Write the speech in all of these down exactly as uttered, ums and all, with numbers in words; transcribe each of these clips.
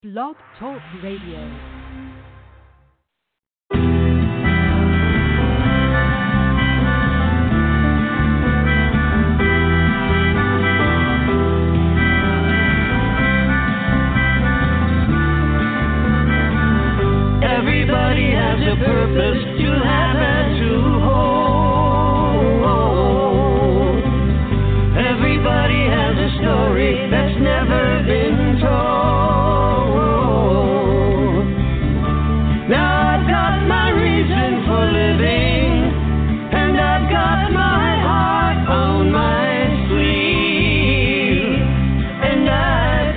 Blog Talk Radio. Everybody has a purpose to have and to hold. Everybody has a story that's never been told. Now I've got my reason for living, and I've got my heart on my sleeve, and I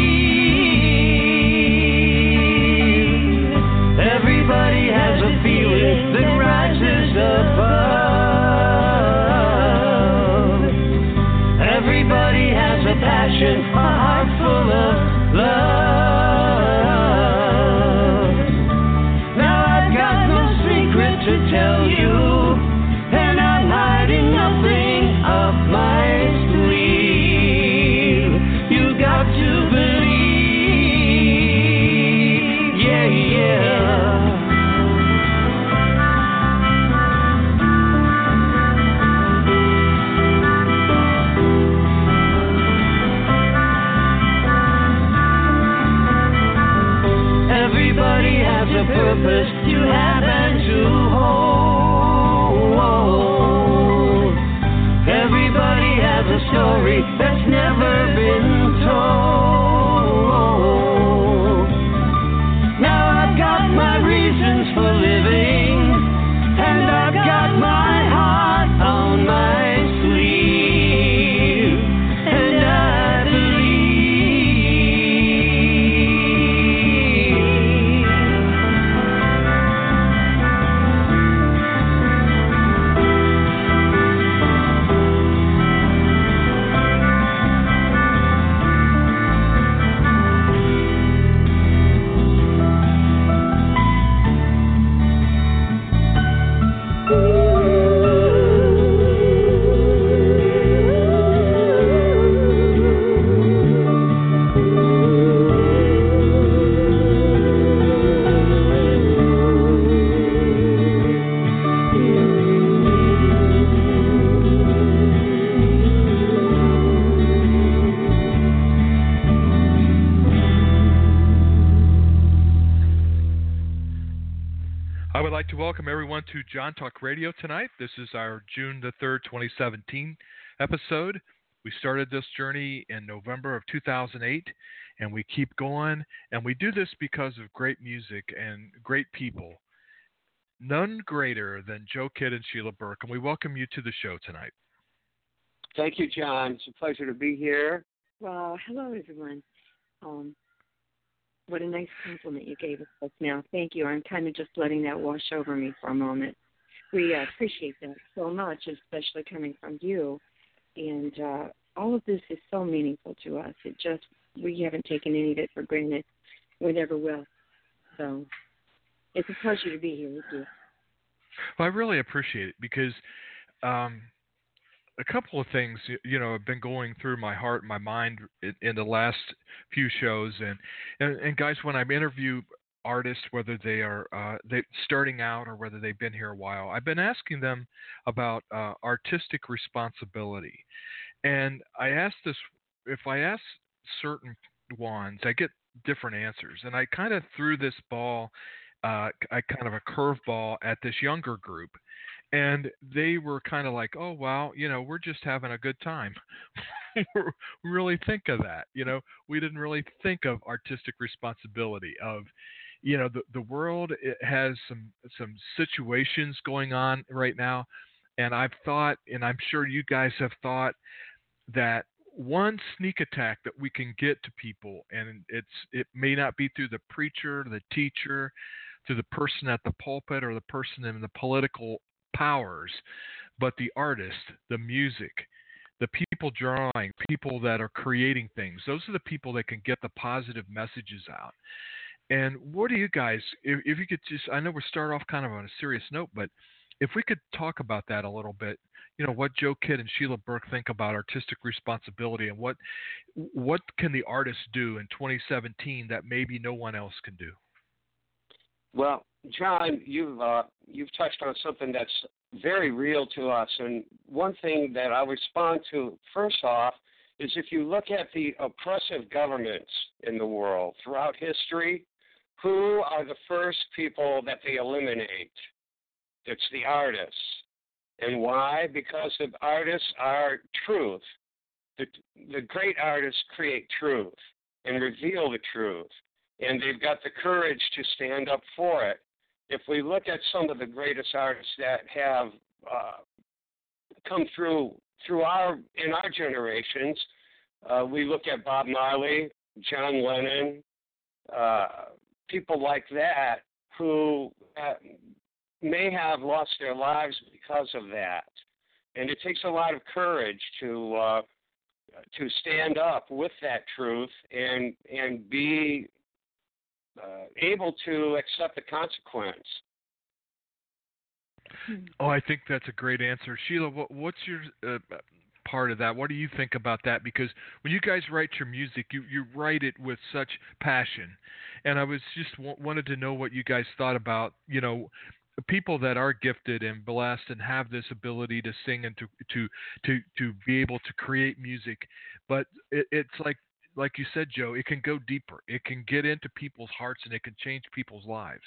believe everybody has a feeling that rises above. Everybody has a passion, a heart full of love. Now I've got no secret to tell you, and I'm hiding nothing up my sleeve. You got to believe, yeah, yeah. Everybody has a purpose to have and to hold. Everybody has a story that's never been told. Now I've got my reasons for living, and I've got my heart on my sleeve, and I believe. I would like to welcome everyone to John Talk Radio tonight. This is our June the third, twenty seventeen episode. We started this journey in November of two thousand eight, and we keep going. And we do this because of great music and great people. None greater than Joe Kidd and Sheila Burke. And we welcome you to the show tonight. Thank you, John. It's a pleasure to be here. Well, hello, everyone. Um, what a nice compliment you gave us just now. Thank you. I'm kind of just letting that wash over me for a moment. We uh, appreciate that so much, especially coming from you. And uh, all of this is so meaningful to us. It just, we haven't taken any of it for granted. We never will. So it's a pleasure to be here with you. Well, I really appreciate it because um, a couple of things, y- you know, have been going through my heart and my mind in, in the last few shows. And, and, and guys, when I interview artists, whether they are uh, they starting out or whether they've been here a while, I've been asking them about uh, artistic responsibility. And I ask this, if I ask certain ones, I get different answers. And I kind of threw this ball, uh, I kind of a curveball at this younger group. And they were kind of like, oh, wow, you know, we're just having a good time. We really think of that. You know, we didn't really think of artistic responsibility of, you know, the, the world it has some some situations going on right now. And I've thought, and I'm sure you guys have thought, that one sneak attack that we can get to people, and it's it may not be through the preacher, the teacher, through the person at the pulpit or the person in the political powers, but the artist, the music, the people drawing, people that are creating things. Those are the people that can get the positive messages out. And what do you guys, if, if you could just, I know we start off kind of on a serious note, but if we could talk about that a little bit, you know, what Joe Kidd and Sheila Burke think about artistic responsibility, and what what can the artist do in twenty seventeen that maybe no one else can do? Well, John, you've uh, you've touched on something that's very real to us, and one thing that I'll respond to first off is if you look at the oppressive governments in the world throughout history, who are the first people that they eliminate? It's the artists. And why? Because the artists are truth. The, the great artists create truth and reveal the truth. And they've got the courage to stand up for it. If we look at some of the greatest artists that have uh, come through through our in our generations, uh, we look at Bob Marley, John Lennon, uh, people like that who uh, may have lost their lives because of that. And it takes a lot of courage to uh, to stand up with that truth and and be uh, able to accept the consequence. Oh, I think that's a great answer. Sheila, what, what's your uh, part of that? What do you think about that? Because when you guys write your music, you, you write it with such passion. And I was just w- wanted to know what you guys thought about, you know, people that are gifted and blessed and have this ability to sing and to to to, to be able to create music. But it, it's like, like you said, Joe, it can go deeper. It can get into people's hearts and it can change people's lives.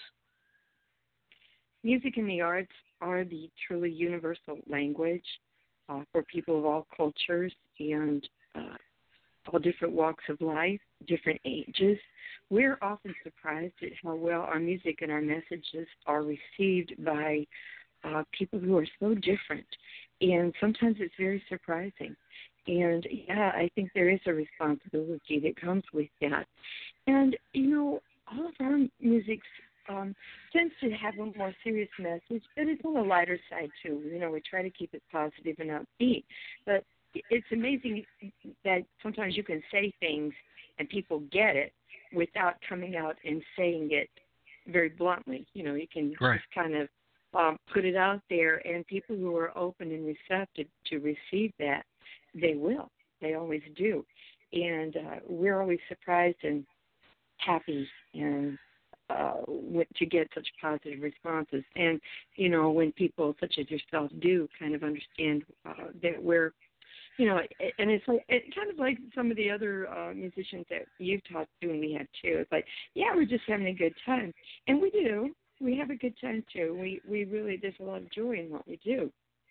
Music and the arts are the truly universal language uh, for people of all cultures and uh, all different walks of life, different ages. We're often surprised at how well our music and our messages are received by uh, people who are so different. And sometimes it's very surprising. And, yeah, I think there is a responsibility that comes with that. And, you know, all of our music um, tends to have a more serious message, but it's on the lighter side, too. You know, we try to keep it positive and upbeat. But it's amazing that sometimes you can say things and people get it without coming out and saying it very bluntly. You know, you can right. just kind of um, put it out there, and people who are open and receptive to receive that, they will. They always do. And uh, we're always surprised and happy and uh, to get such positive responses. And, you know, when people such as yourself do kind of understand uh, that we're, you know, and it's like it kind of like some of the other uh, musicians that you've talked to and we have too. It's like, yeah, we're just having a good time. And we do. We have a good time too. We, we really, there's a lot of joy in what we do.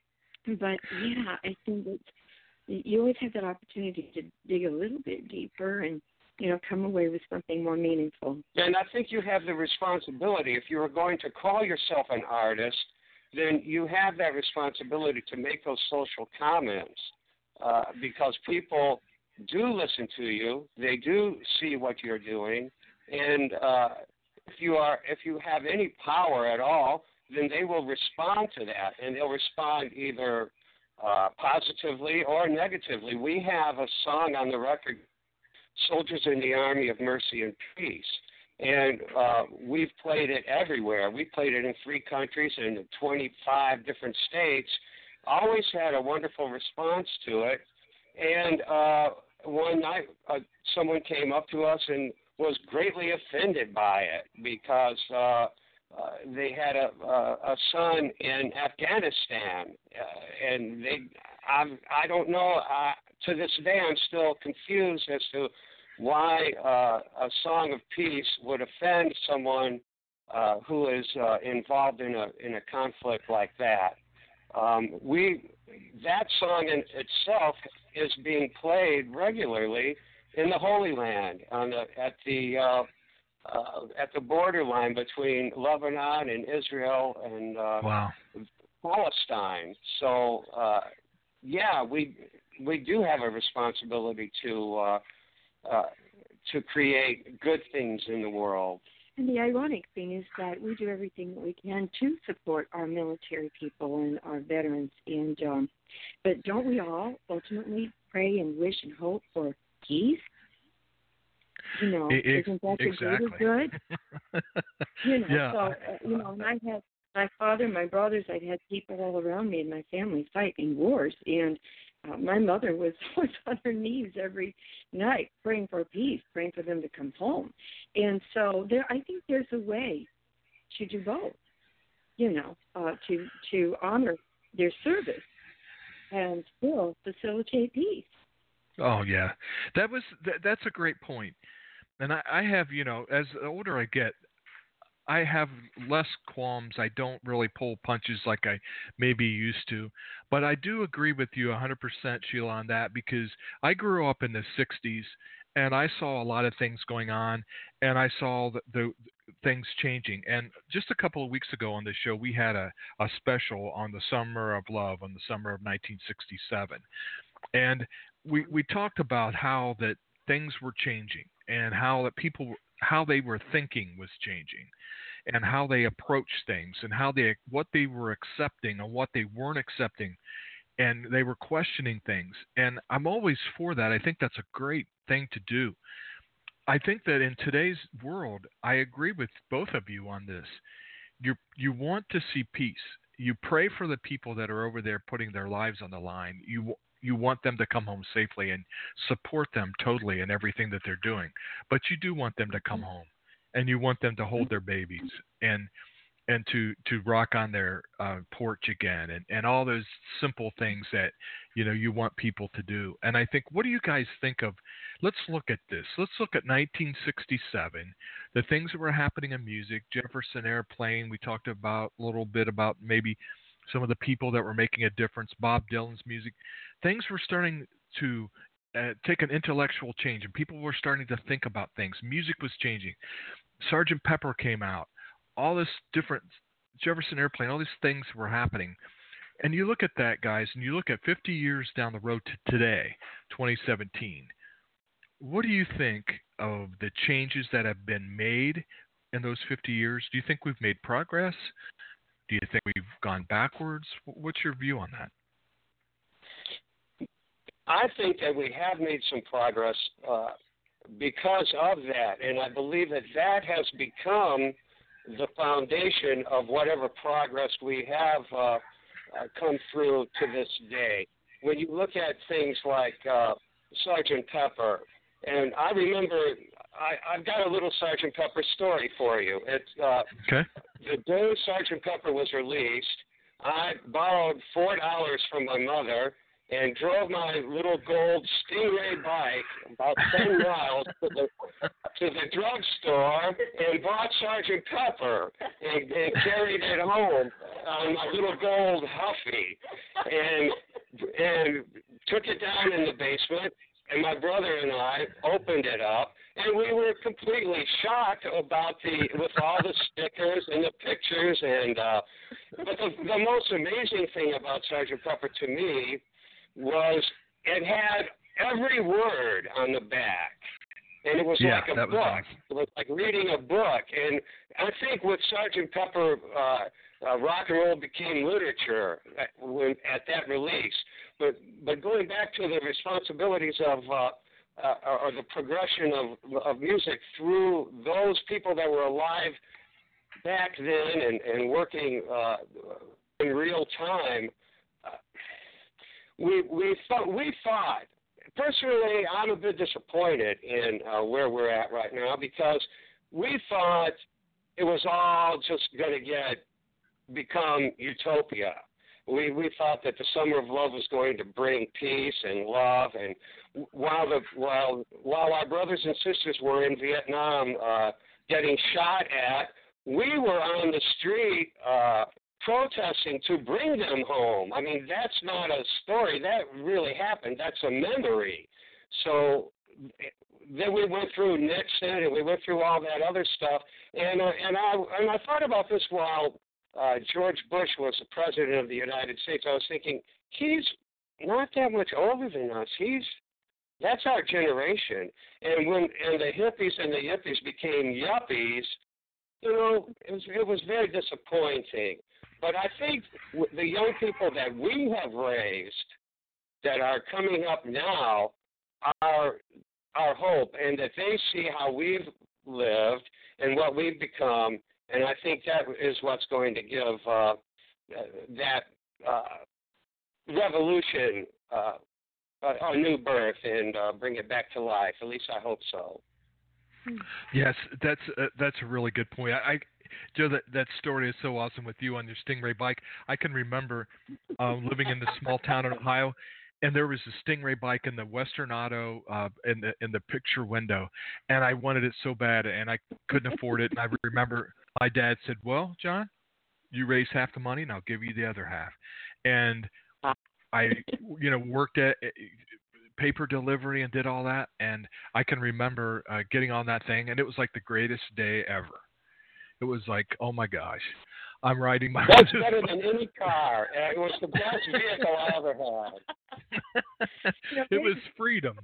But, yeah, I think it's, you always have that opportunity to dig a little bit deeper and, you know, come away with something more meaningful. And I think you have the responsibility. If you are going to call yourself an artist, then you have that responsibility to make those social comments uh, because people do listen to you. They do see what you're doing. And uh, if you are, if you have any power at all, then they will respond to that, and they'll respond either Uh, positively or negatively. We have a song on the record, Soldiers in the Army of Mercy and Peace, and uh, we've played it everywhere. We played it in three countries in twenty-five different states, always had a wonderful response to it, and uh, one night uh, someone came up to us and was greatly offended by it because uh, Uh, they had a, a, a son in Afghanistan, uh, and they, I'm, I don't know, uh, to this day I'm still confused as to why uh, a song of peace would offend someone uh, who is uh, involved in a in a conflict like that. Um, we, that song in itself is being played regularly in the Holy Land, on the, at the uh, Uh, at the borderline between Lebanon and Israel and uh, wow. Palestine. So, uh, yeah, we we do have a responsibility to uh, uh, to create good things in the world. And the ironic thing is that we do everything that we can to support our military people and our veterans. And um, but don't we all ultimately pray and wish and hope for peace? You know, it, isn't that the exactly. greater good? You know, yeah. so, uh, you know, and I have, my father, my brothers, I'd had people all around me in my family fight in wars, and uh, my mother was was on her knees every night praying for peace, praying for them to come home. And so there, I think there's a way to do both, you know, uh, to to honor their service and still facilitate peace. Oh yeah, that was that, that's a great point. And I, I have, you know, as the older I get, I have less qualms. I don't really pull punches like I maybe used to. But I do agree with you one hundred percent, Sheila, on that, because I grew up in the sixties and I saw a lot of things going on, and I saw the, the things changing. And just a couple of weeks ago on the show, we had a, a special on the Summer of Love, on the summer of nineteen sixty-seven. And we, we talked about how that things were changing, and how that people, how they were thinking was changing, and how they approached things, and how they, what they were accepting and what they weren't accepting, and they were questioning things. And I'm always for that. I think that's a great thing to do. I think that in today's world, I agree with both of you on this. You you want to see peace. You pray for the people that are over there putting their lives on the line. You you want them to come home safely and support them totally in everything that they're doing. But you do want them to come home, and you want them to hold their babies and and to, to rock on their uh, porch again, and, and all those simple things that, you know, you want people to do. And I think, what do you guys think of, let's look at this. Let's look at nineteen sixty-seven, the things that were happening in music, Jefferson Airplane. We talked about a little bit about maybe some of the people that were making a difference, Bob Dylan's music. Things were starting to uh, take an intellectual change, and people were starting to think about things. Music was changing. Sergeant Pepper came out. All this different, Jefferson Airplane, all these things were happening. And you look at that, guys, and you look at fifty years down the road to today, twenty seventeen. What do you think of the changes that have been made in those fifty years? Do you think we've made progress? Do you think we've gone backwards? What's your view on that? I think that we have made some progress uh, because of that, and I believe that that has become the foundation of whatever progress we have uh, uh, come through to this day. When you look at things like uh, Sergeant Pepper, and I remember, I, I've got a little Sergeant Pepper story for you. It's uh, okay. The day Sergeant Pepper was released, I borrowed four dollars from my mother and drove my little gold Stingray bike about ten miles to the to the drugstore and bought Sergeant Pepper and, and carried it home on my little gold Huffy, and and took it down in the basement. And my brother and I opened it up, and we were completely shocked about the with all the stickers and the pictures. And uh, but the, the most amazing thing about Sergeant Pepper to me was it had every word on the back, and it was yeah, like a that book. Was nice. It was like reading a book. And I think with Sergeant Pepper, uh, uh, rock and roll became literature at, when, at that release. But but going back to the responsibilities of uh, uh, or the progression of of music through those people that were alive back then and, and working uh, in real time, uh, we we thought we thought personally I'm a bit disappointed in uh, where we're at right now, because we thought it was all just going to get become utopia. We we thought that the Summer of Love was going to bring peace and love, and while the while while our brothers and sisters were in Vietnam uh, getting shot at, we were on the street uh, protesting to bring them home. I mean, that's not a story. That really happened. That's a memory. So then we went through Nixon, and we went through all that other stuff, and uh, and I and I thought about this while Uh, George Bush was the president of the United States. I was thinking, he's not that much older than us. He's that's our generation. And when and the hippies and the yippies became yuppies, you know, it was it was very disappointing. But I think the young people that we have raised, that are coming up now, are our hope, and that they see how we've lived and what we've become, And I think that is what's going to give uh, that uh, revolution uh, a, a new birth and uh, bring it back to life. At least I hope so. Yes, that's uh, that's a really good point. I, I Joe, that, that story is so awesome with you on your Stingray bike. I can remember uh, living in this small town in Ohio, and there was a Stingray bike in the Western Auto uh, in the in the picture window, and I wanted it so bad, and I couldn't afford it. And I remember my dad said, "Well, John, you raise half the money, and I'll give you the other half." And I, you know, worked at paper delivery and did all that, and I can remember uh, getting on that thing, and it was like the greatest day ever. It was like, oh my gosh, I'm riding my. That's better than any car. It was the best vehicle I ever had. It was freedom.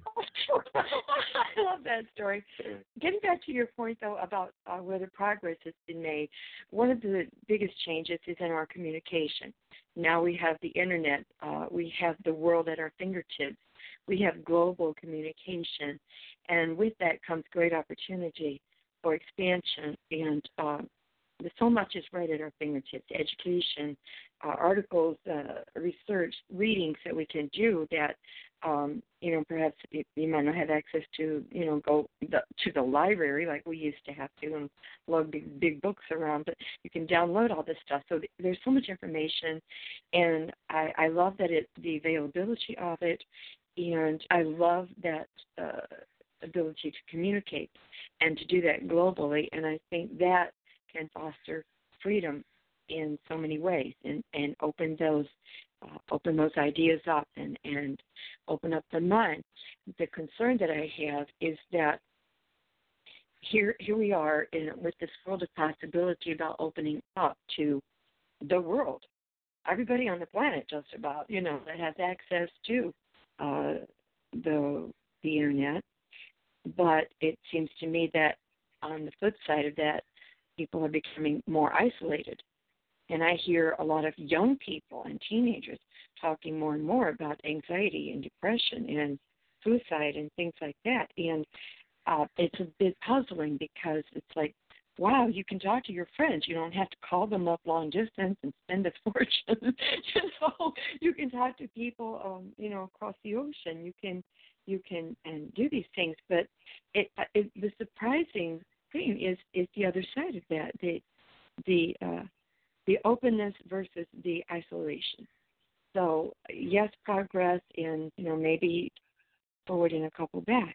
I love that story. Getting back to your point, though, about uh, where the progress has been made, one of the biggest changes is in our communication. Now we have the internet. Uh, we have the world at our fingertips. We have global communication, and with that comes great opportunity for expansion. And uh, so much is right at our fingertips: education, uh, articles, uh, research, readings that we can do that, um, you know, perhaps you, you might not have access to, you know, go the, to the library like we used to have to and lug big, big books around, but you can download all this stuff. So th- there's so much information, and I, I love that it, the availability of it. And I love that uh, ability to communicate and to do that globally. And I think that can foster freedom in so many ways and, and open those uh, open those ideas up and, and open up the mind. The concern that I have is that here here we are in, with this world of possibility about opening up to the world. Everybody on the planet just about, you know, that has access to Uh, the the internet, but it seems to me that on the flip side of that, people are becoming more isolated. And I hear a lot of young people and teenagers talking more and more about anxiety and depression and suicide and things like that. And uh, it's a bit puzzling because it's like, wow, you can talk to your friends. You don't have to call them up long distance and spend a fortune. you know, you can talk to people, um, you know, across the ocean. You can, you can, and do these things. But it, it, the surprising thing is, is the other side of that, the, the, uh, the openness versus the isolation. So yes, progress, and you know, maybe forward and a couple back.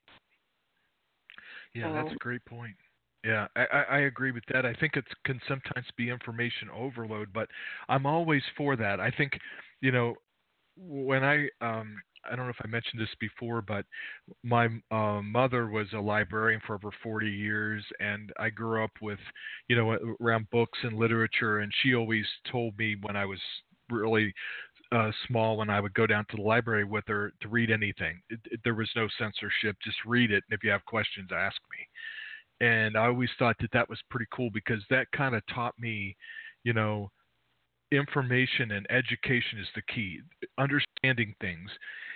Yeah, so, that's a great point. Yeah, I, I agree with that. I think it can sometimes be information overload, but I'm always for that. I think, you know, when I, um, I don't know if I mentioned this before, but my uh, mother was a librarian for over forty years, and I grew up with, you know, around books and literature, and she always told me when I was really uh, small, when I would go down to the library with her to read anything. It, it, there was no censorship, just read it, and if you have questions, ask me. And I always thought that that was pretty cool because that kind of taught me, you know, information and education is the key. Understanding things.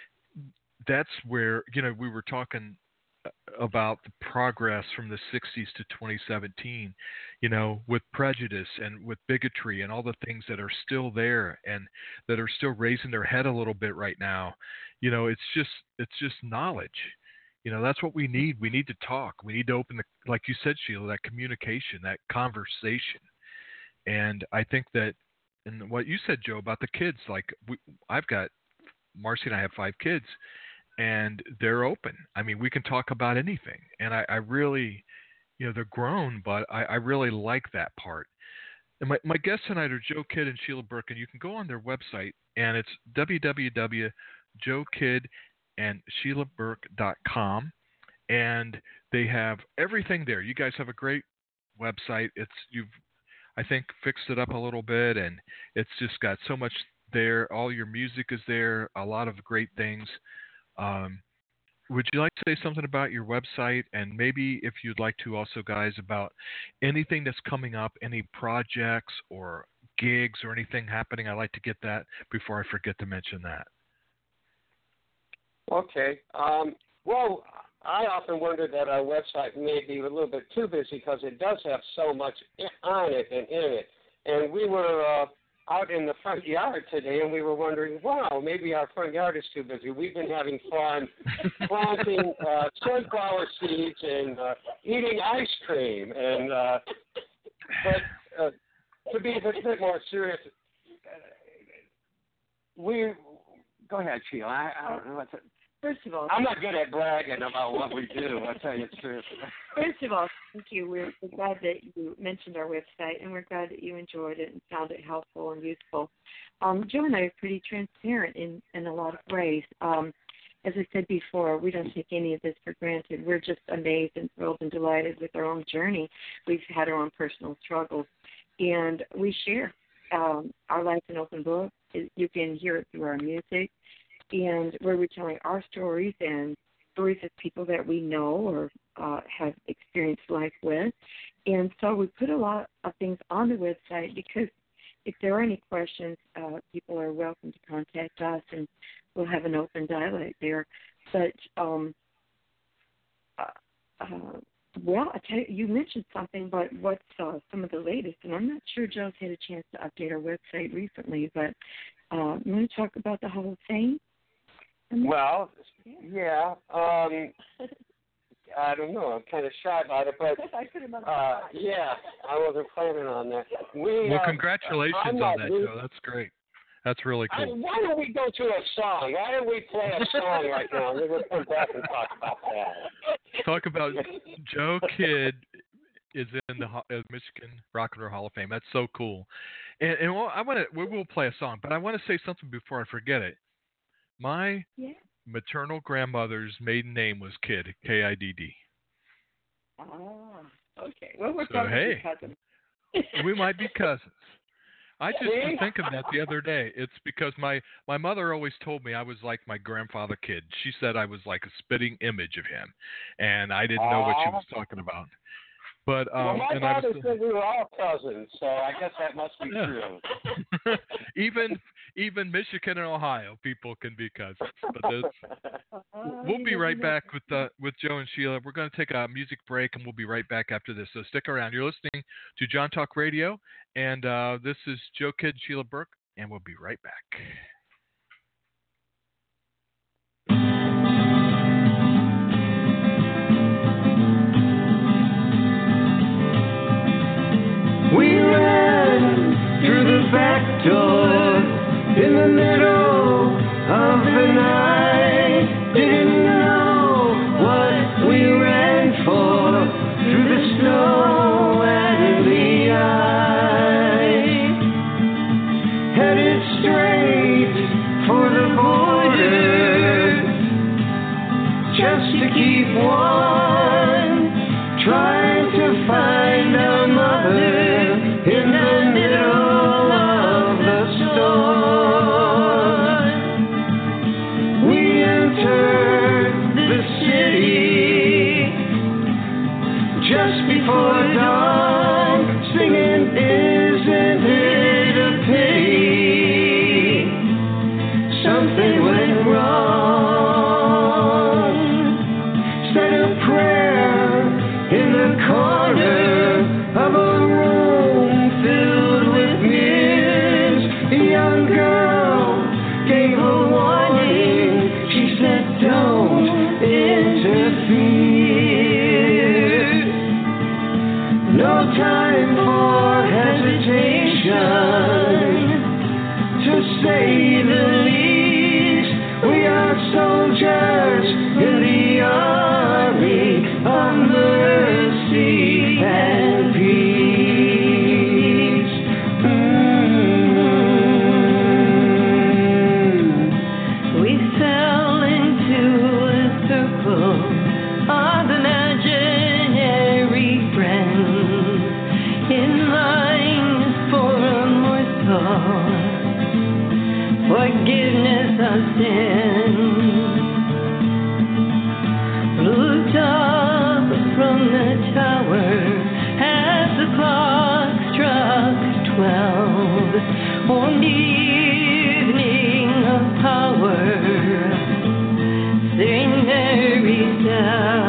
That's where, you know, we were talking about the progress from the sixties to twenty seventeen, you know, with prejudice and with bigotry and all the things that are still there and that are still raising their head a little bit right now. You know, it's just, it's just knowledge. You know, that's what we need. We need to talk. We need to open the, like you said, Sheila, that communication, that conversation. And I think that, and what you said, Joe, about the kids, like we, I've got, Marcy and I have five kids, and they're open. I mean, we can talk about anything. And I, I really, you know, they're grown, but I, I really like that part. And my, my guests tonight are Joe Kidd and Sheila Burke, and you can go on their website, and it's w w w dot joe kidd and sheila burke dot com, and they have everything there. You guys have a great website. It's you've, I think, fixed it up a little bit, and it's just got so much there. All your music is there, a lot of great things. Um, would you like to say something about your website, and maybe if you'd like to also, guys, about anything that's coming up, any projects or gigs or anything happening? I'd like to get that before I forget to mention that. Okay. Um, well, I often wonder that our website may be a little bit too busy because it does have so much on it and in it. And we were uh, out in the front yard today, and we were wondering, wow, maybe our front yard is too busy. We've been having fun planting uh, sunflower seeds and uh, eating ice cream. And uh, but uh, to be a bit more serious, uh, we go ahead, Sheila. I, I don't know what to. First of all, I'm not good at bragging about what we do. I'll tell you the truth. First of all, thank you. We're glad that you mentioned our website, and we're glad that you enjoyed it and found it helpful and useful. Um, Joe and I are pretty transparent in, in a lot of ways. Um, as I said before, we don't take any of this for granted. We're just amazed and thrilled and delighted with our own journey. We've had our own personal struggles, and we share um, our life an open book. You can hear it through our music, and where we're telling our stories and stories of people that we know or uh, have experienced life with. And so we put a lot of things on the website because if there are any questions, uh, people are welcome to contact us, and we'll have an open dialogue there. But, um, uh, uh, well, I tell you, you mentioned something about what's uh, some of the latest, and I'm not sure Joe's had a chance to update our website recently, but uh, you want to talk about the Hall of Fame? Well, yeah. Um, I don't know. I'm kind of shy about it, but uh, yeah, I wasn't planning on that. We, well, uh, congratulations on that, Joe. That's great. That's really cool. I, why don't we go to a song? Why don't we play a song right now, and then we'll come back and talk about that. Talk about Joe Kidd is in the uh, Michigan Rock and Roll Hall of Fame. That's so cool. And, and well, I want to. We will play a song, but I want to say something before I forget it. My yeah. maternal grandmother's maiden name was Kidd, K I D D. Oh, okay. Well, we're so, probably hey, cousins. We might be cousins. I just was thinking that the other day. It's because my, my mother always told me I was like my grandfather Kidd. She said I was like a spitting image of him, and I didn't know what she was talking about. But um, well, my and father I was, said we were all cousins, so I guess that must be yeah. true. even even Michigan and Ohio people can be cousins. But we'll be right back with uh, with Joe and Sheila. We're going to take a music break, and we'll be right back after this. So stick around. You're listening to John Talk Radio, and uh, this is Joe Kidd, Sheila Burke, and we'll be right back. We ran through the back door in the middle of the night. Didn't know what we ran for through the snow and the ice. Headed straight for the border just to keep warm. Trying to find our mother in the middle of the storm. We entered the city just before dawn, singing, "Isn't it a pity something went wrong?" Said a prayer in the corner of a room filled with mirrors. A young girl gave a warning. She said, "Don't interfere." No time for hesitation, to say the least. We are soldiers in the army of mercy and peace. Mm. We fell into a circle of imaginary friends in line for a morsel, forgiveness of sin. Looked up from the tower as the clock struck twelve on the evening of power. Saint Mary's bell.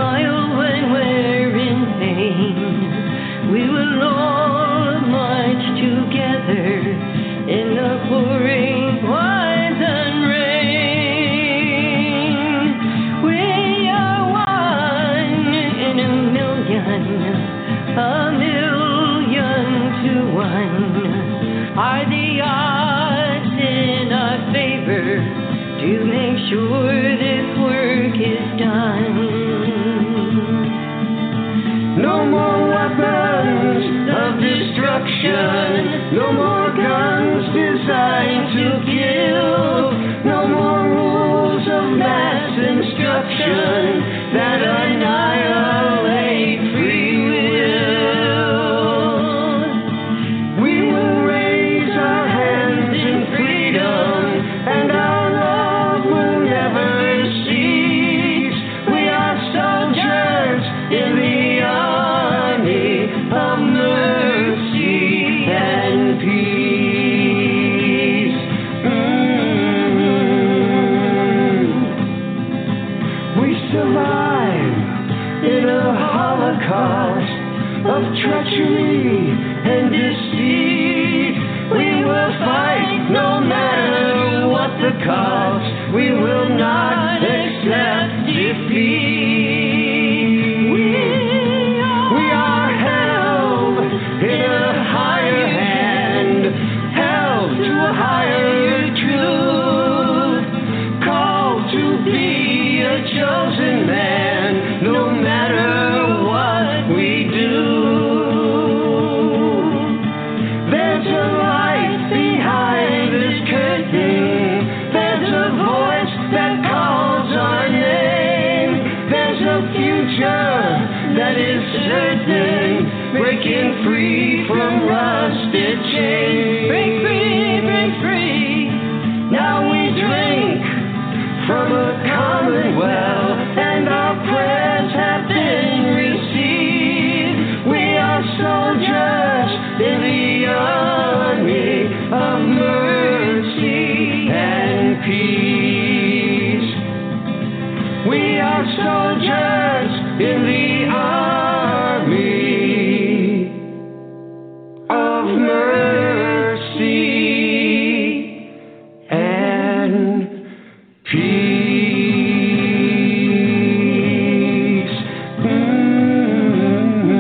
smile when we're in pain. We will all march together in the pouring poison rain. We are one in a million, a million to one. Are the odds in our favor to make sure this work is done? No more weapons of destruction, no more guns designed to kill, no more rules of mass instruction that annihilate free will. We will raise our hands in freedom, and our love will never cease. We are soldiers in the army of mercy and peace. Mm. We survive in a holocaust of treachery and deceit. We will fight no matter what the cost. We will not accept defeat. We we are held in a higher hand, held to a higher truth, called to be a chosen man, no matter what we do. There's a light behind this curtain. There's a voice that calls our name. There's a future that is certain, breaking free from rusted chains. Break free, break free. Now we drink from a common well, and our prayers have been received. We are soldiers in the army of mercy and peace. We are soldiers in the army of mercy and peace. Mm.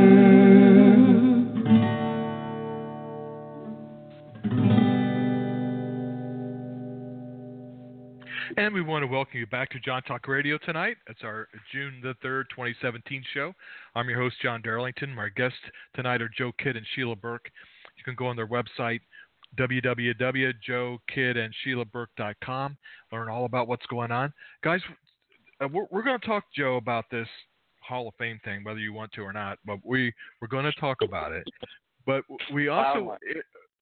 And we want to welcome you back to John Talk Radio tonight. It's our June the third, twenty seventeen show. I'm your host, John Darlington. My guests tonight are Joe Kidd and Sheila Burke. You can go on their website, w w w dot joe kidd and sheila burke dot com, learn all about what's going on. Guys, uh, we're, we're going to talk, Joe, about this Hall of Fame thing, whether you want to or not, but we, we're going to talk about it. But we also... It,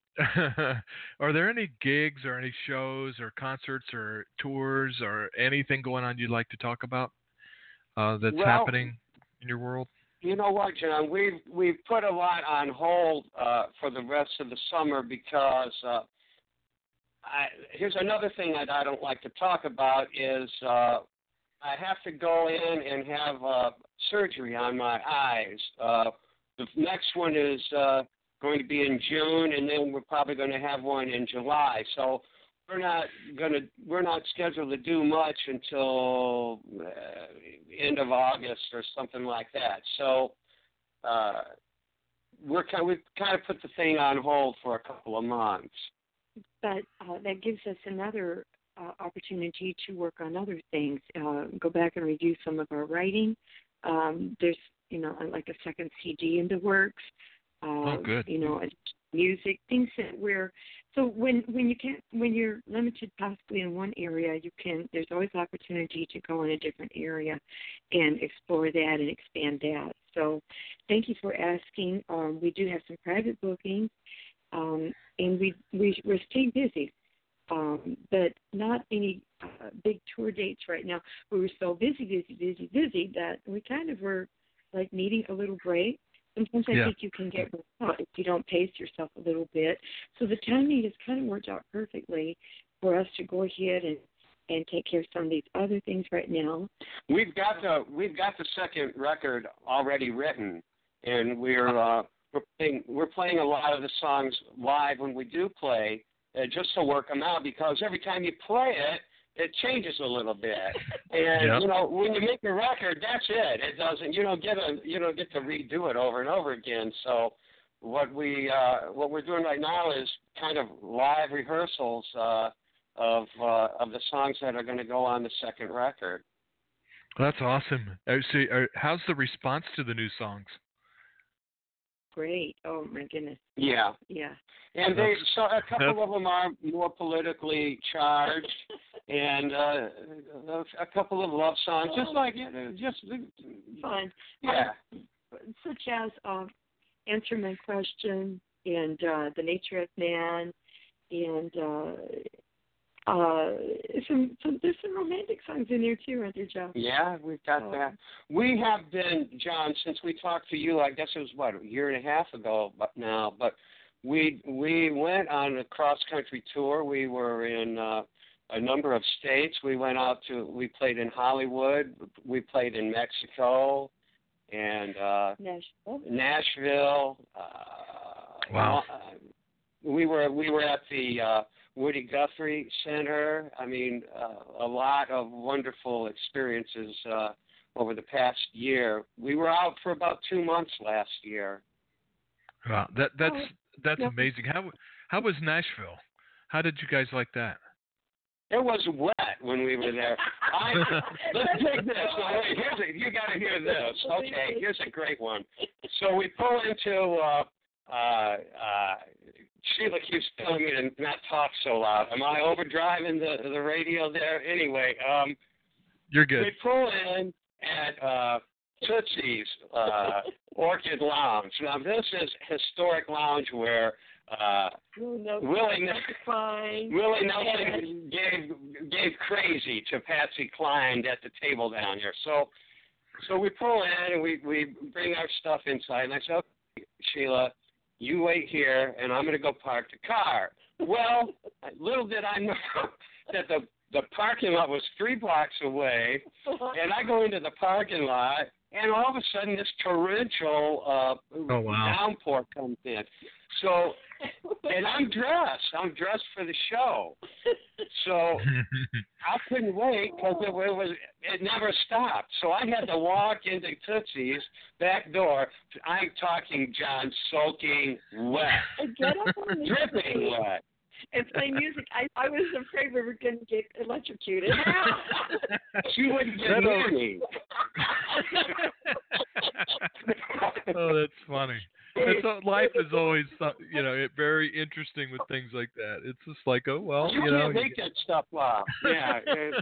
are there any gigs or any shows or concerts or tours or anything going on you'd like to talk about uh, that's well, happening in your world? You know what, John? We've we've put a lot on hold uh, for the rest of the summer because uh, I, here's another thing that I don't like to talk about is uh, I have to go in and have uh, surgery on my eyes. Uh, the next one is uh, going to be in June, and then we're probably going to have one in July. So we're not going to we're not scheduled to do much until uh, end of August or something like that. So uh, we're kind we've kind of put the thing on hold for a couple of months. But uh, that gives us another uh, opportunity to work on other things. Uh, go back and review some of our writing. Um, there's you know like a second C D in the works. Uh, oh, good. You know, music, things that we're so when when you can't when you're limited possibly in one area, you can. There's always opportunity to go in a different area and explore that and expand that. So, thank you for asking. Um, we do have some private bookings, um, and we we we're staying busy, um, but not any uh, big tour dates right now. We were so busy, busy, busy, busy that we kind of were like needing a little break. Sometimes I yeah. think you can get caught if you don't pace yourself a little bit. So the timing has kind of worked out perfectly for us to go ahead and and take care of some of these other things right now. We've got the we've got the second record already written, and we're uh, we're playing we're playing a lot of the songs live when we do play, uh, just to work them out, because every time you play it, it changes a little bit. And yep. you know, when you make a record, that's it. It doesn't you don't get a you don't get to redo it over and over again. So what we uh, what we're doing right now is kind of live rehearsals uh, of uh, of the songs that are going to go on the second record. That's awesome. Uh, so, uh, how's the response to the new songs? Great. Oh my goodness. Yeah. Yeah. And they so a couple of them are more politically charged, and uh, a couple of love songs, just like you know, just fun. Yeah. Um, such as um, Answer My Question and uh, The Nature of Man, and uh, uh, some, some there's some romantic songs in there too, aren't there, Joe? Yeah, we've got oh. that. We have been, John, since we talked to you. I guess it was what a year and a half ago, but now, but we we went on a cross country tour. We were in uh, a number of states. We went out to we played in Hollywood. We played in Mexico. And uh, Nashville. Nashville. Uh, wow. Uh, we were we were at the uh, Woody Guthrie Center. I mean, uh, a lot of wonderful experiences uh, over the past year. We were out for about two months last year. Wow, that that's oh, that's yep. amazing. How how was Nashville? How did you guys like that? It was wet when we were there. I, let's take this. Now, wait, here's a, you got to hear this. Okay, here's a great one. So we pull into. Uh, uh, uh, Sheila keeps telling me to not talk so loud. Am I overdriving the the radio there? Anyway, um, you're good. We pull in at uh, Tootsie's uh, Orchid Lounge. Now this is historic loungewear. Uh, Willie Nelson, Willie, fine. Willie Nelson gave gave crazy to Patsy Cline at the table down here. So, so we pull in and we, we bring our stuff inside. And I said, okay, Sheila, you wait here, and I'm going to go park the car. Well, little did I know that the the parking lot was three blocks away, and I go into the parking lot, and all of a sudden this torrential uh, oh, wow. downpour comes in. So, and I'm dressed. I'm dressed for the show. So I couldn't wait because it was it never stopped. So I had to walk into Tootsie's back door. I'm talking, John, soaking wet, Get up on the dripping street wet. and play music. I, I was afraid we were going to get electrocuted. She wouldn't get near me. Oh, that's funny. It's, uh, life is always, uh, you know, it, very interesting with things like that. It's just like, oh well, you, you know. can't make you, that stuff up. Yeah.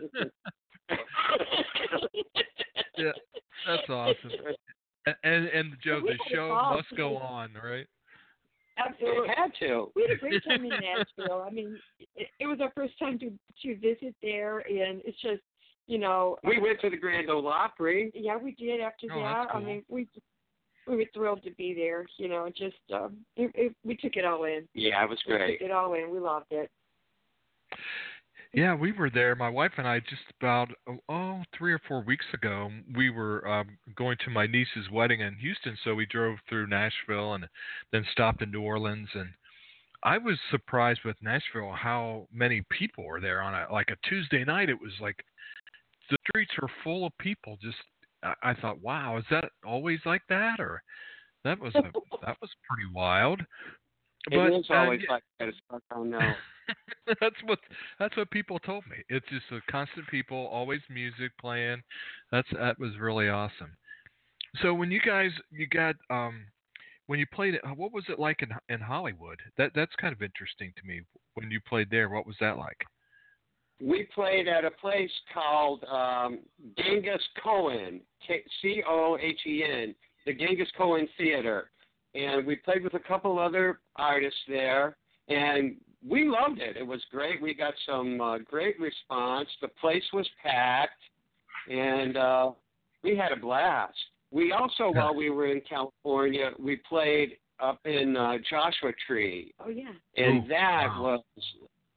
Yeah, that's awesome. And and, and Joe, the show must go on, right? Absolutely. It had to. We had a great time in Nashville. I mean, it, it was our first time to to visit there, and it's just, you know. We went to the Grand Ole Opry. Yeah, we did. After oh, that, cool. I mean, we we were thrilled to be there. You know, just um, it, it, we took it all in. Yeah, it was great. We took it all in. We loved it. Yeah, we were there. My wife and I just about oh three or four weeks ago. We were um, going to my niece's wedding in Houston, so we drove through Nashville and then stopped in New Orleans. And I was surprised with Nashville how many people were there on a like a Tuesday night. It was like the streets were full of people. Just I, I thought, wow, is that always like that? Or that was a, that was pretty wild. It But, is uh, always yeah. like that. As far as I know. that's what that's what people told me. It's just a constant people, always music playing. That's that was really awesome. So when you guys you got um when you played it, what was it like in in Hollywood? That that's kind of interesting to me. When you played there, what was that like? We played at a place called um, Genghis Cohen, C O H E N, the Genghis Cohen Theater. And we played with a couple other artists there, and we loved it. It was great. We got some uh, great response. The place was packed, and uh, we had a blast. We also, Yeah. while we were in California, we played up in uh, Joshua Tree. Oh yeah. And Ooh, that wow. was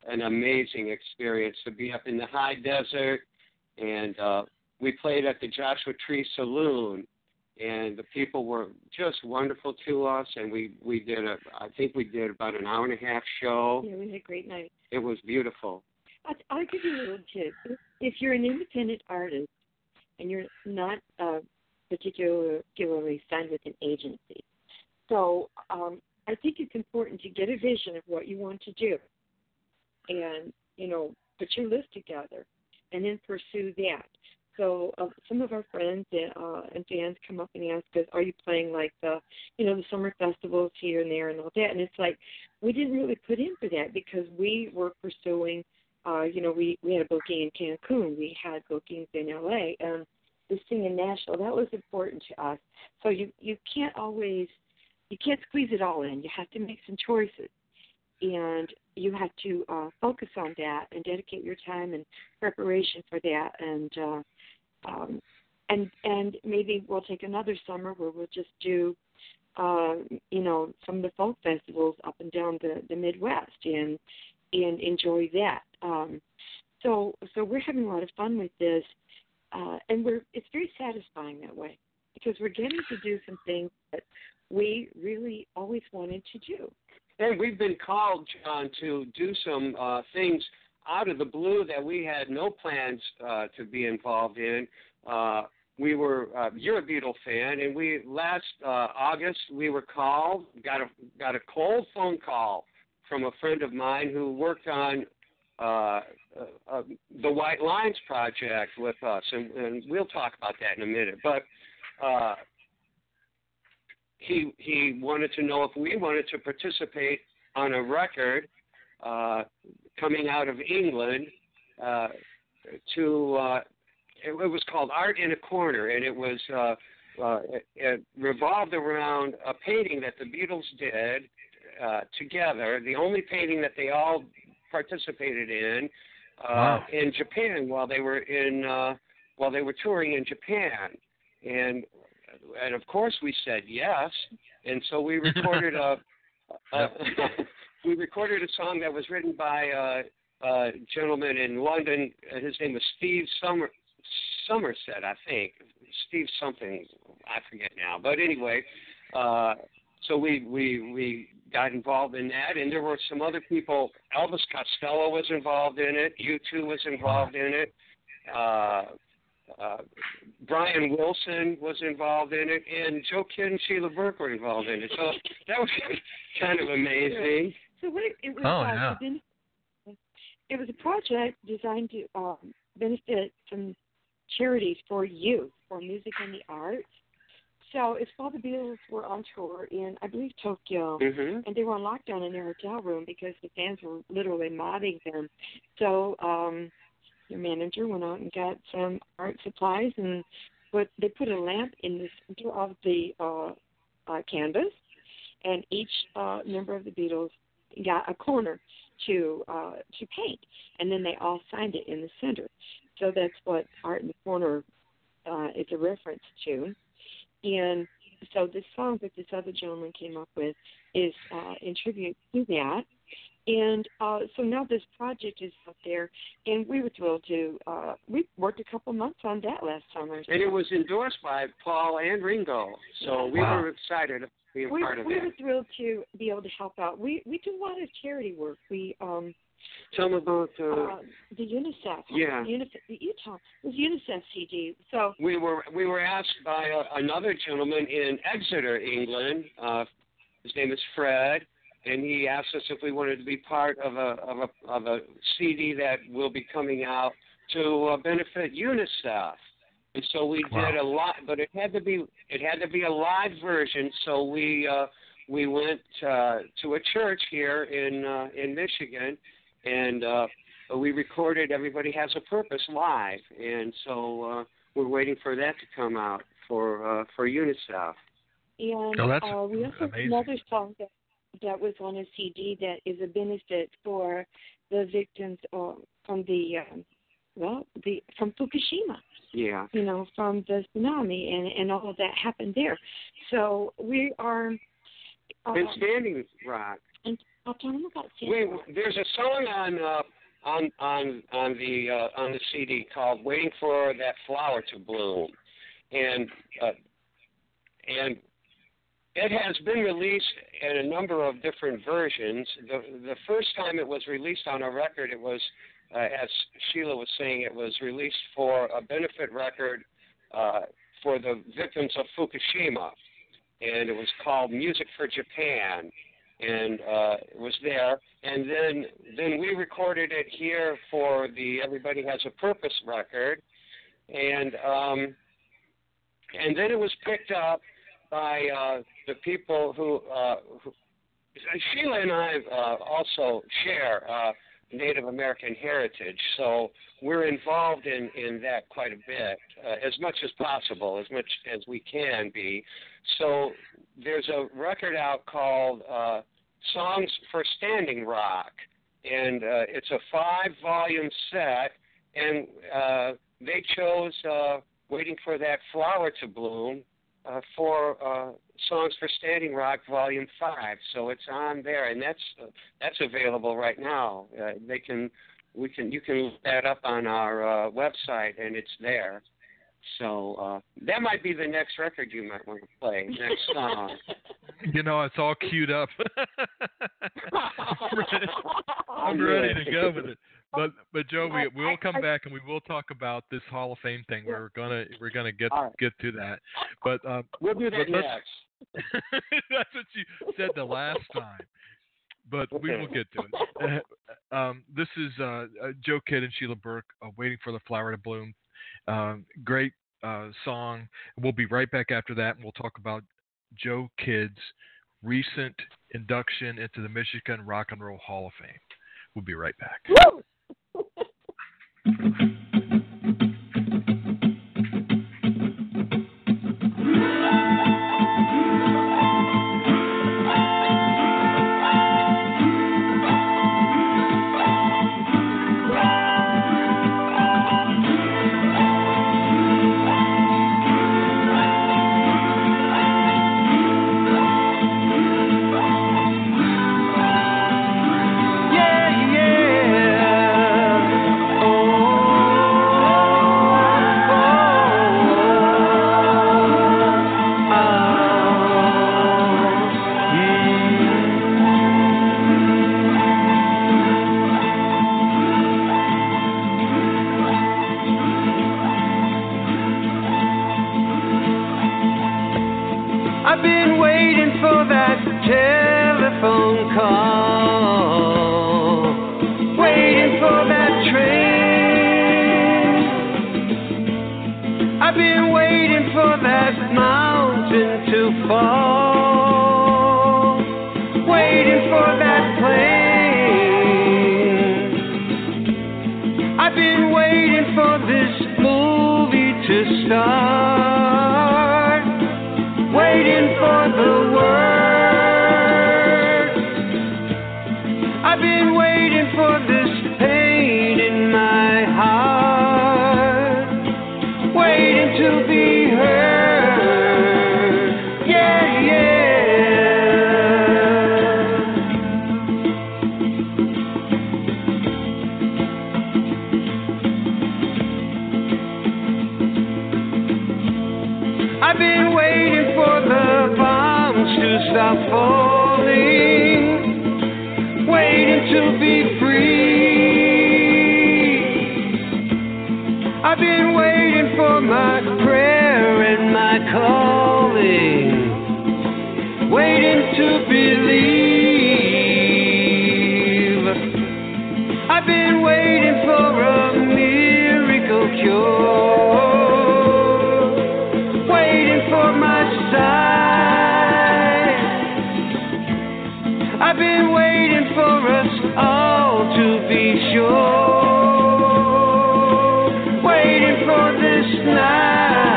an amazing experience to be up in the high desert, and uh, we played at the Joshua Tree Saloon, and the people were just wonderful to us, and we, we did a, I think we did about an hour and a half show. Yeah, we had a great night. It was beautiful. I'll, I'll give you a little tip. If, if you're an independent artist and you're not uh, particularly signed with an agency, so um, I think it's important to get a vision of what you want to do and, you know, put your list together and then pursue that. So uh, some of our friends and, uh, and fans come up and ask us, are you playing like the, you know, the summer festivals here and there and all that? And it's like, we didn't really put in for that because we were pursuing, uh, you know, we, we had a booking in Cancun. We had bookings in L A and this thing in Nashville. That was important to us. So you, you can't always, you can't squeeze it all in. You have to make some choices. And you have to uh, focus on that and dedicate your time and preparation for that. And uh, um, and and maybe we'll take another summer where we'll just do, uh, you know, some of the folk festivals up and down the, the Midwest and and enjoy that. Um, so so we're having a lot of fun with this, uh, and we're it's very satisfying that way because we're getting to do some things that we really always wanted to do. And we've been called, John, to do some uh, things out of the blue that we had no plans uh, to be involved in. Uh, we were, uh, you're a Beatle fan, and we last uh, August we were called, got a got a cold phone call from a friend of mine who worked on uh, uh, uh, the White Lines project with us, and, and we'll talk about that in a minute. But uh, He he wanted to know if we wanted to participate on a record uh, coming out of England. Uh, to uh, it, it was called Art in a Corner, and it was uh, uh, it, it revolved around a painting that the Beatles did uh, together. The only painting that they all participated in uh, wow. in Japan while they were in uh, while they were touring in Japan, and. And of course, we said yes, and so we recorded a, a we recorded a song that was written by a, a gentleman in London. His name was Steve Summer, Somerset, I think. Steve something, I forget now. But anyway, uh, so we we we got involved in that, and there were some other people. Elvis Costello was involved in it. U two was involved in it. Uh, Uh, Brian Wilson was involved in it, and Joe Kidd and Sheila Burke were involved in it. So that was kind of amazing. So what it, it was, oh, uh, yeah. benefit, it was a project designed to um, benefit some charities for youth, for music and the arts. So it's while the Beatles were on tour in, I believe, Tokyo, mm-hmm. and they were on lockdown in their hotel room because the fans were literally mobbing them. So um, your manager went out and got some art supplies, and put, they put a lamp in the center of the uh, uh, canvas, and each uh, member of the Beatles got a corner to uh, to paint, and then they all signed it in the center. So that's what Art in the Corner uh, is a reference to. And so this song that this other gentleman came up with is uh, in tribute to that. And uh, so now this project is out there, and we were thrilled to, uh, we worked a couple months on that last summer. So. And it was endorsed by Paul and Ringo, so we wow. were excited to be a we, part of we that. We were thrilled to be able to help out. We we do a lot of charity work. We um, Tell me about uh, uh, the UNICEF. Yeah. UNICEF, the Utah, it was UNICEF C D. So we were we were asked by uh, another gentleman in Exeter, England. Uh, his name is Fred. And he asked us if we wanted to be part of a of a of a C D that will be coming out to uh, benefit UNICEF. And so we wow. did a lot, but it had to be it had to be a live version. So we uh, we went uh, to a church here in uh, in Michigan, and uh, we recorded "Everybody Has a Purpose" live. And so uh, we're waiting for that to come out for uh, for UNICEF. And oh, that's uh, we also have amazing. another song that. that was on a C D that is a benefit for the victims uh, from the, um, well, the from Fukushima. Yeah. You know, from the tsunami and, and all of that happened there. So we are, And Standing Rock. And I'll tell them about Wait, there's a song on uh, on on on the uh, on the C D called "Waiting for That Flower to Bloom," and uh, and it has been released in a number of different versions. The the first time it was released on a record, it was, uh, as Sheila was saying, it was released for a benefit record uh, for the victims of Fukushima, and it was called "Music for Japan." And uh, it was there, and then then we recorded it here for the Everybody Has a Purpose record, and um, and then it was picked up by uh, the people who, uh, who Sheila and I uh, also share uh, Native American heritage, so we're involved in, in that quite a bit, uh, as much as possible, as much as we can be. So there's a record out called uh, Songs for Standing Rock, and uh, it's a five-volume set, and uh, they chose uh, Waiting for That Flower to Bloom uh, for uh, Songs for Standing Rock Volume five. So it's on there, and that's uh, that's available right now. Uh, they can we can you can look that up on our uh, website, and it's there. So uh, that might be the next record you might want to play, next song. You know, it's all queued up. I'm ready, I'm ready to go with it. But but Joe, we we'll come back and we will talk about this Hall of Fame thing. We're gonna we're gonna get right. get to that. But uh, we'll do that next. That's what you said the last time. But we will get to it. Uh, um, this is uh, Joe Kidd and Sheila Burke, uh, Waiting for the Flower to Bloom. Um, great uh, song. We'll be right back after that, and we'll talk about Joe Kidd's recent induction into the Michigan Rock and Roll Hall of Fame. We'll be right back.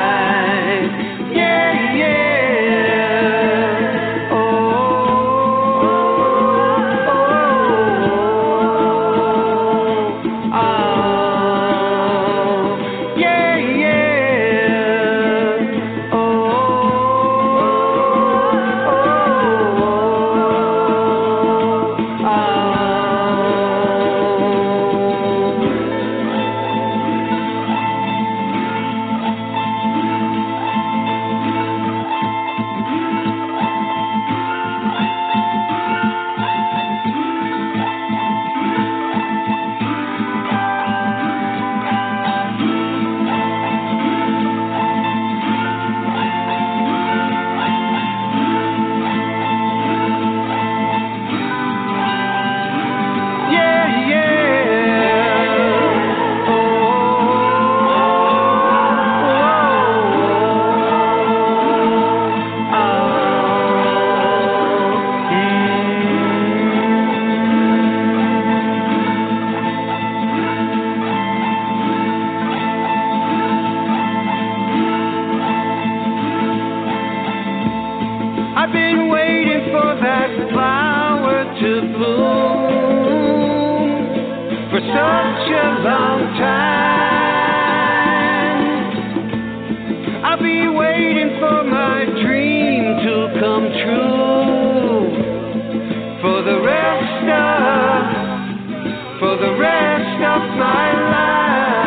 Oh to bloom for such a long time. I'll be waiting for my dream to come true for the rest of, for the rest of my life.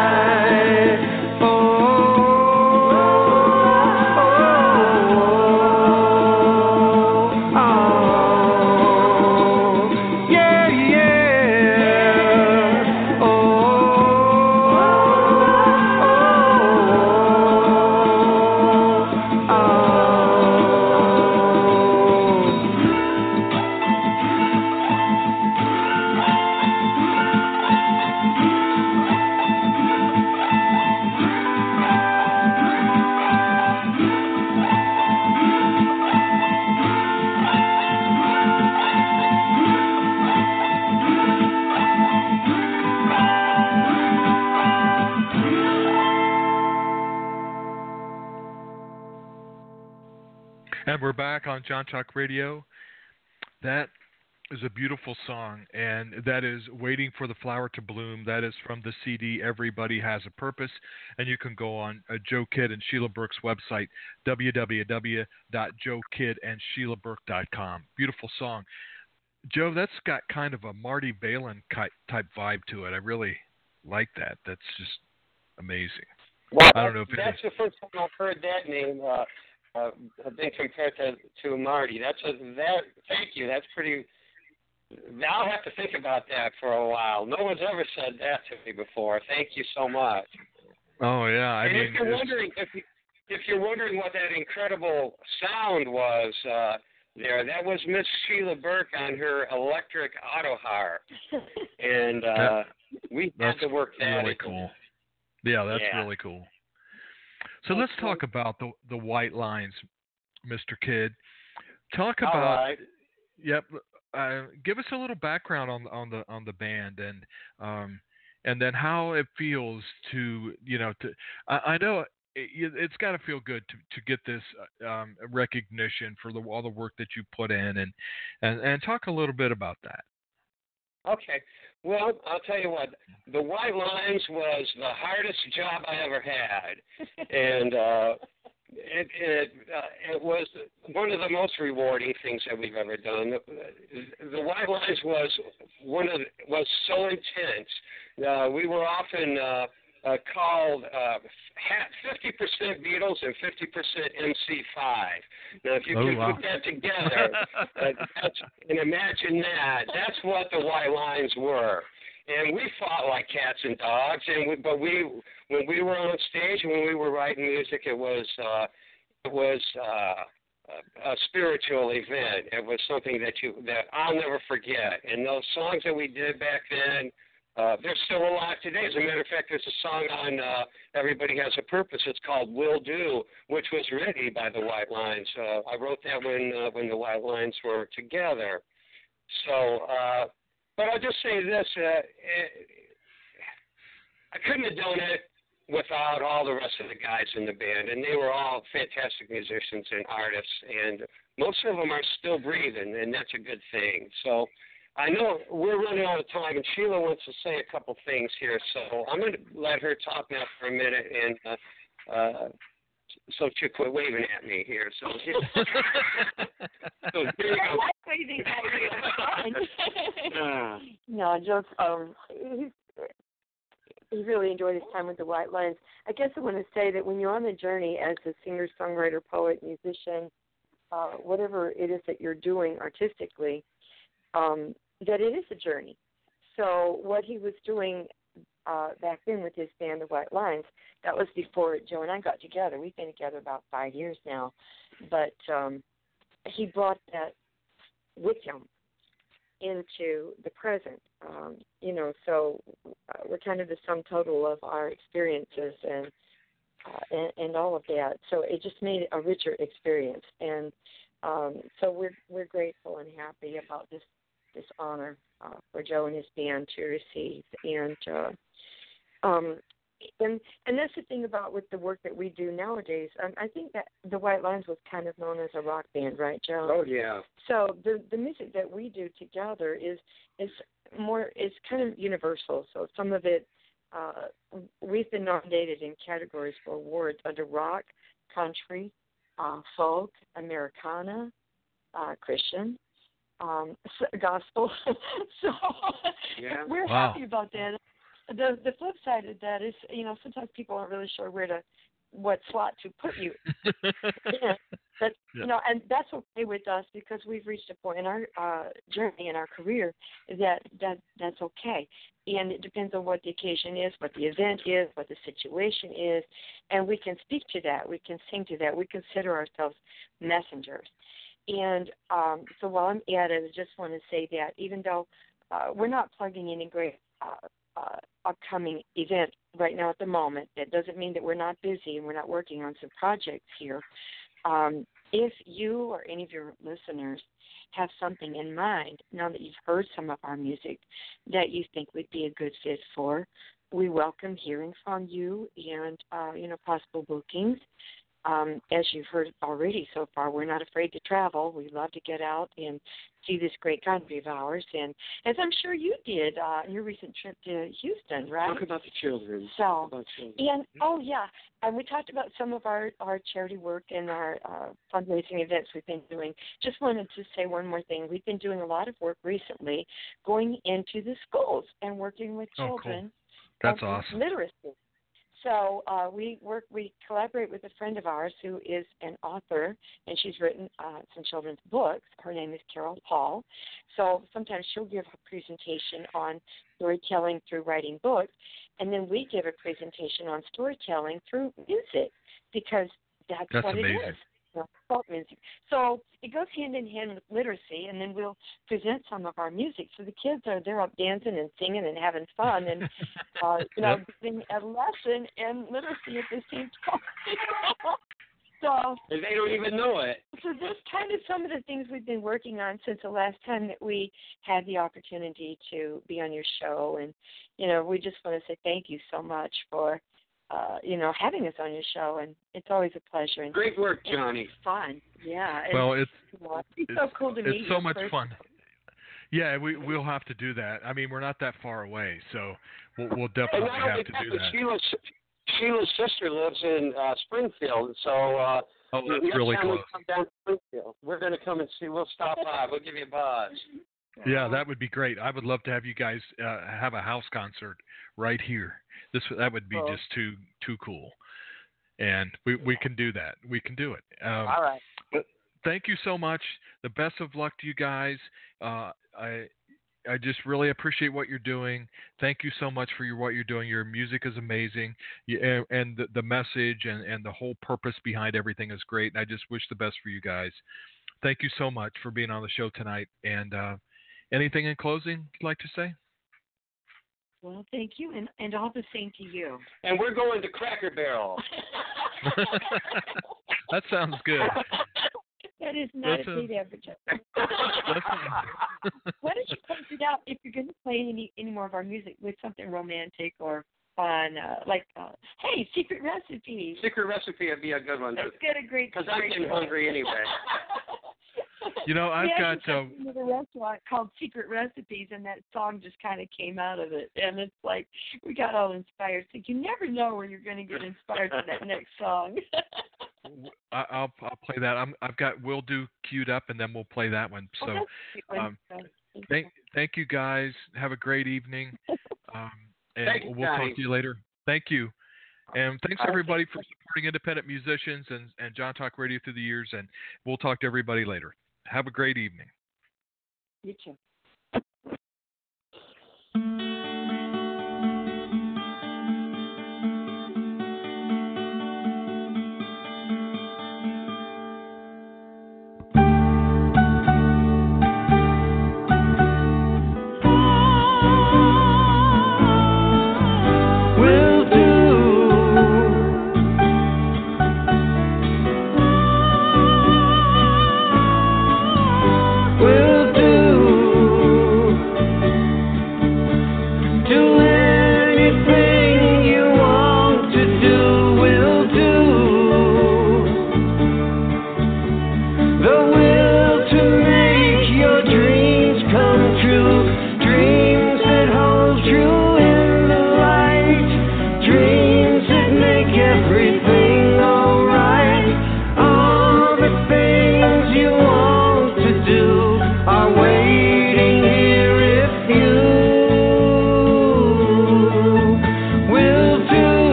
And we're back on John Talk Radio. That is a beautiful song, and that is Waiting for the Flower to Bloom. That is from the C D Everybody Has a Purpose, and you can go on uh, Joe Kidd and Sheila Burke's website, w w w dot joe kidd and sheila burke dot com. Beautiful song. Joe, that's got kind of a Marty Balin type vibe to it. I really like that. That's just amazing. Well, I don't know if that's it, the first time I've heard that name uh, uh, being compared to, to Marty. That's a, that. Thank you. That's pretty. I'll have to think about that for a while. No one's ever said that to me before. Thank you so much. Oh yeah, I and mean, if you're wondering if you, if you're wondering what that incredible sound was uh, there, that was Miss Sheila Burke on her electric auto harp, and uh, that, we had to work that. Really into cool. Yeah, that's yeah. really cool. So let's talk about the the White Lines, Mister Kidd. Talk about. All right. Yep. Uh, give us a little background on on the on the band and um, and then how it feels to you know to I, I know it, it's got to feel good to, to get this um, recognition for the, all the work that you put in and, and and talk a little bit about that. Okay. Well, I'll tell you what. The White Lines was the hardest job I ever had, and uh, it it, uh, it was one of the most rewarding things that we've ever done. The, the White Lines was one of the, was so intense. Uh, we were often uh, uh, called uh, fifty percent Beatles and fifty percent M C five. Now, if you oh, can wow. put that together uh, that's, and imagine that, that's what the White Lines were. And we fought like cats and dogs. And we, but we, when we were on stage and when we were writing music, it was uh, it was uh, a, a spiritual event. It was something that you that I'll never forget. And those songs that we did back then, uh, they're still alive today. As a matter of fact, there's a song on uh, Everybody Has a Purpose. It's called "Will Do," which was written by the White Lines. Uh, I wrote that when uh, when the White Lines were together. So. Uh, But I'll just say this, uh, I couldn't have done it without all the rest of the guys in the band, and they were all fantastic musicians and artists, and most of them are still breathing, and that's a good thing. So I know we're running out of time, and Sheila wants to say a couple things here, so I'm going to let her talk now for a minute, and uh, uh, so she'll quit waving at me here. So, so here you go. uh. No, Joe's, um, he, he really enjoyed his time with the White Lines. I guess I want to say that when you're on the journey as a singer, songwriter, poet, musician, uh, whatever it is that you're doing artistically, um, that it is a journey. So what he was doing uh, back then with his band, the White Lines, that was before Joe and I got together. We've been together about five years now. But um, he brought that with him into the present. Um, you know, so uh, we're kind of the sum total of our experiences and, uh, and and all of that. So it just made it a richer experience. And um, so we're we're grateful and happy about this this honor uh, for Joe and his band to receive. And uh, um, and and that's the thing about with the work that we do nowadays. Um, I think that the White Lines was kind of known as a rock band, right, Joe? Oh yeah. So the the music that we do together is is more is kind of universal. So some of it uh, we've been nominated in categories for awards under rock, country, uh, folk, Americana, uh, Christian, um, gospel. So Yeah. we're Wow. happy about that. The the flip side of that is, you know, sometimes people aren't really sure where to, what slot to put you. Yeah, that, Yeah. you know, and that's okay with us because we've reached a point in our uh, journey in our career that that that's okay. And it depends on what the occasion is, what the event is, what the situation is, and we can speak to that. We can sing to that. We consider ourselves messengers. And um, so while I'm at it, I just want to say that even though uh, we're not plugging in a great uh, uh, upcoming event right now at the moment, that doesn't mean that we're not busy and we're not working on some projects here. Um, if you or any of your listeners have something in mind, now that you've heard some of our music, that you think would be a good fit for, we welcome hearing from you and, uh, you know, possible bookings. Um, as you've heard already so far, we're not afraid to travel. We love to get out and see this great country of ours. And as I'm sure you did uh, in your recent trip to Houston, right? Talk about the children. So, Talk about children. and, oh, yeah, and we talked about some of our, our charity work and our uh, fundraising events we've been doing. Just wanted to say one more thing. We've been doing a lot of work recently going into the schools and working with Oh, cool. children. That's on awesome. Literacy. So uh, we work, we collaborate with a friend of ours who is an author, and she's written uh, some children's books. Her name is Carol Paul. So sometimes she'll give a presentation on storytelling through writing books, and then we give a presentation on storytelling through music because that's, That's what amazing. it is. You know, folk music. So it goes hand in hand with literacy, and then we'll present some of our music. So the kids are they're up dancing and singing and having fun, and uh, you know, Yep. giving a lesson in literacy at the same time. So, And they don't even know it. so that's kind of some of the things we've been working on since the last time that we had the opportunity to be on your show, and you know, we just want to say thank you so much for. Uh, you know, having us on your show, and it's always a pleasure. And Great work, Johnny. It's fun, yeah. And, Well, it's you know, it's, it's so cool to meet it's you. so much first. fun. Yeah, we we'll have to do that. I mean, we're not that far away, so we'll, we'll And definitely not only have to that, do but that. Sheila's, Sheila's sister lives in uh, Springfield, so uh, Oh, that's next really time we close. come down to Springfield, we're going to come and see. We'll stop by. We'll give you a buzz. Yeah, that would be great. I would love to have you guys uh, have a house concert right here. This that would be Cool. just too too cool, and we we can do that. We can do it. Um, All right. Thank you so much. The best of luck to you guys. Uh, I I just really appreciate what you're doing. Thank you so much for your what you're doing. Your music is amazing, you, and, and the, the message and, and the whole purpose behind everything is great. And I just wish the best for you guys. Thank you so much for being on the show tonight. And uh, anything in closing you'd like to say? Well, thank you, and, and all the same to you. And we're going to Cracker Barrel. That sounds good. That is not Listen. a paid advertisement. Why don't you close it out if you're going to play any any more of our music with something romantic or fun, uh, like, uh, hey, Secret Recipe. Secret Recipe would be a good one, Let's get a great. because I'm great getting one. hungry anyway. You know, I've we got. actually Uh, went to a restaurant called Secret Recipes, and that song just kind of came out of it. And it's like we got all inspired. So you never know where you're going to get inspired for that next song. I, I'll I'll play that. I'm I've got Will Do queued up, and then we'll play that one. So, Oh, that's a good one. um, Thank you. thank thank you guys. Have a great evening. Um, and Thank you, we'll Johnny. talk to you later. Thank you. And thanks Okay. everybody for supporting independent musicians and, and John Talk Radio through the years. And we'll talk to everybody later. Have a great evening. You too. Will do. Will do.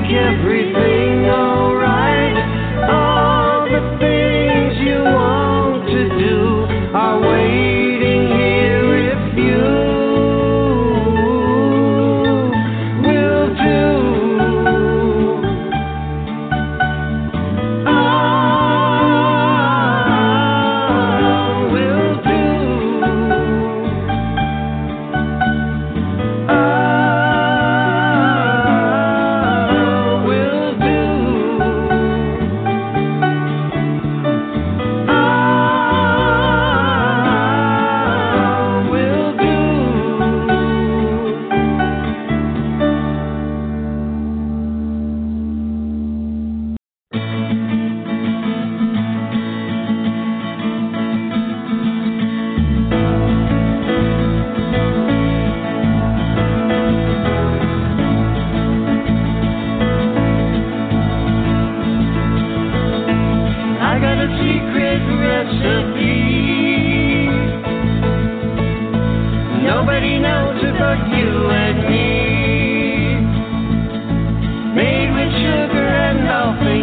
make everything alright. All the things you want to do are waiting here if you will do. Oh, will do. Oh, will do. Oh, will do. I got a secret recipe. Nobody knows it but you and me. Made with sugar and nothing